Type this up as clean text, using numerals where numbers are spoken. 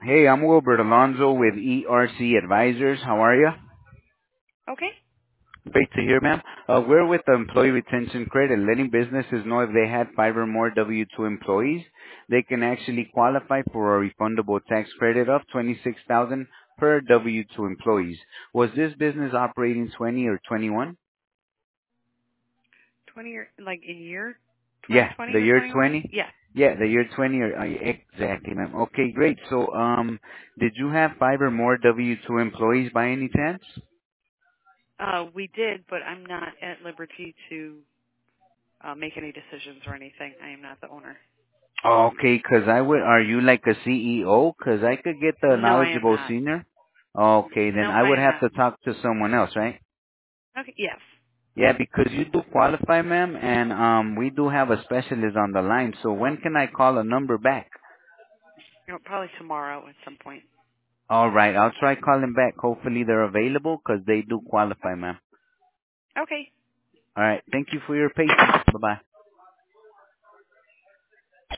Hey, I'm Wilbert Alonzo with ERC Advisors. How are you? Okay. Great to hear, ma'am. We're with the Employee Retention Credit, letting businesses know if they had 5 or more W-2 employees, they can actually qualify for a refundable tax credit of $26,000 per W-2 employees. Was this business operating 20 or 21? 20 year, like in year Yeah, 2020 the or year 21? 20? Yeah. Yeah, the year 20 or exactly, ma'am. Okay, great. So, did you have 5 or more W-2 employees by any chance? We did, but I'm not at liberty to make any decisions or anything. I am not the owner. Okay, 'cause I would. Are you like a CEO? 'Cause I could get the No, I am knowledgeable not. senior. Okay, then No, I I would am have not. to talk to someone else, right? Okay. Yes. Yeah, because you do qualify, ma'am, and we do have a specialist on the line. So when can I call a number back? Probably tomorrow at some point. All right, I'll try calling back. Hopefully they're available 'cause they do qualify, ma'am. Okay. All right, thank you for your patience. Bye bye.